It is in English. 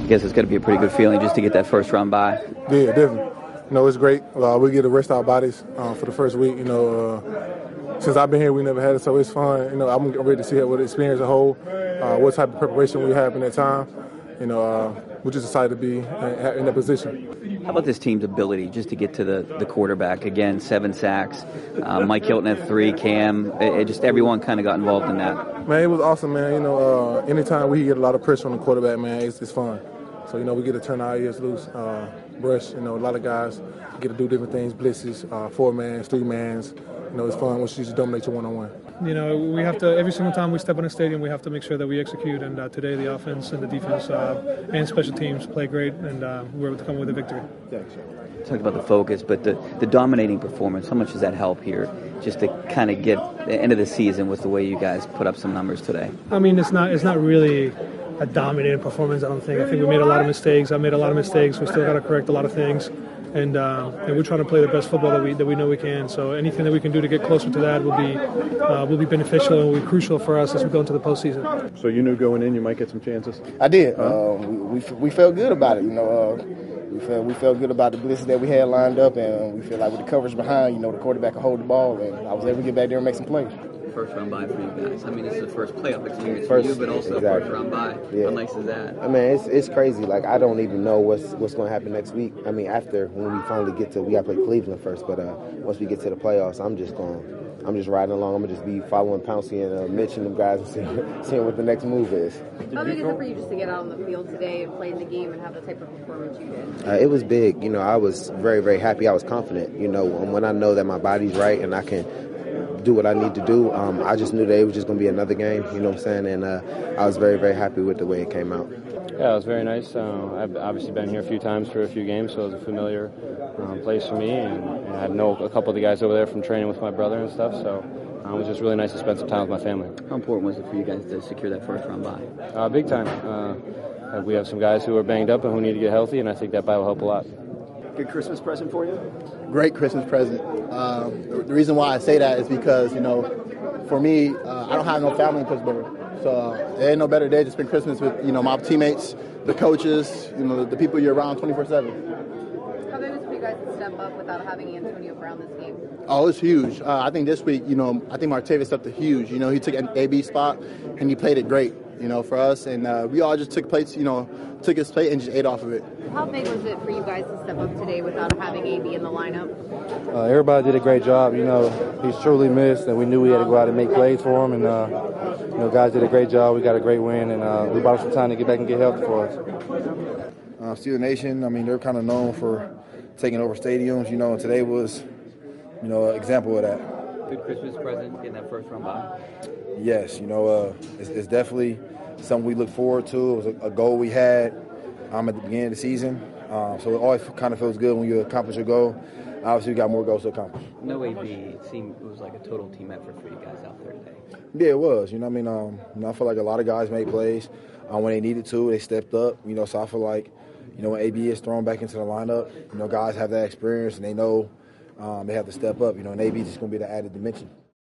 I guess it's got to be a pretty good feeling just to get that first round bye. Yeah, definitely. It's great. We get to rest our bodies for the first week. Since I've been here, we never had it, so it's fun. I'm ready to see what the experience as a whole, what type of preparation we have in that time. We're just excited to be in that position. How about this team's ability just to get to the quarterback? Again, 7 sacks. Mike Hilton had 3, Cam. Just everyone kind of got involved in that. Man, it was awesome, man. Anytime we get a lot of pressure on the quarterback, man, it's fun. So, we get to turn our ears loose, brush. A lot of guys get to do different things, blitzes, 4-mans, 3-mans. It's fun once you just dominate your one-on-one. We have to, every single time we step in the stadium, we have to make sure that we execute. And today the offense and the defense and special teams play great, and we're able to come with a victory. Talk about the focus, but the dominating performance, how much does that help here just to kind of get the end of the season with the way you guys put up some numbers today? I mean, it's not really a dominating performance, I don't think. I think we made a lot of mistakes. I made a lot of mistakes. We still got to correct a lot of things. And we're trying to play the best football that we know we can. So anything that we can do to get closer to that will be beneficial and will be crucial for us as we go into the postseason. So you knew going in you might get some chances? I did. We felt good about it. We felt good about the blitzes that we had lined up, and we feel like with the coverage behind, the quarterback could hold the ball, and I was able to get back there and make some plays. First round bye for you guys. I mean, it's the first playoff experience for you, but also exactly. First round bye. Yeah. How nice is that? I mean, it's crazy. Like, I don't even know what's going to happen next week. I mean, after when we finally we got to play Cleveland first, but once we get to the playoffs, I'm just riding along. I'm gonna just be following Pouncey and Mitch and them guys and seeing what the next move is. How big is it for you just to get out on the field today and play in the game and have the type of performance you did? It was big. I was very, very happy. I was confident. When I know that my body's right and I can do what I need to do, I just knew that it was just going to be another game, you know what I'm saying? And I was very, very happy with the way it came out. Yeah, it was very nice. I've obviously been here a few times for a few games, so it was a familiar place for me. And I know a couple of the guys over there from training with my brother and stuff, so it was just really nice to spend some time with my family. How important was it for you guys to secure that first round bye? Big time. We have some guys who are banged up and who need to get healthy, and I think that bye will help a lot. Good Christmas present for you? Great Christmas present. The reason why I say that is because, for me, I don't have no family in Pittsburgh. So there ain't no better day to spend Christmas with, my teammates, the coaches, the people you're around 24/7. How big was it for you guys to step up without having Antonio Brown this game? Oh, it's huge. I think this week, I think Martavis stepped up huge. He took an AB spot and he played it great, for us. And we all just took plates, took his plate and just ate off of it. How big was it for you guys to step up today without having AB in the lineup? Everybody did a great job. He's truly missed, and we knew we had to go out and make plays for him. And guys did a great job. We got a great win, and we bought some time to get back and get healthy for us. Steeler Nation, I mean, they're kind of known for taking over stadiums, and today was, an example of that. Good Christmas present, getting that first round bye. Yes, it's definitely something we look forward to. It was a goal we had at the beginning of the season. So it always kind of feels good when you accomplish your goal. Obviously, we got more goals to accomplish. No AB, it was like a total team effort for you guys out there today. Yeah, it was. I feel like a lot of guys made plays when they needed to. They stepped up. So I feel like, when AB is thrown back into the lineup, guys have that experience and they know they have to step up. And AB is just going to be the added dimension.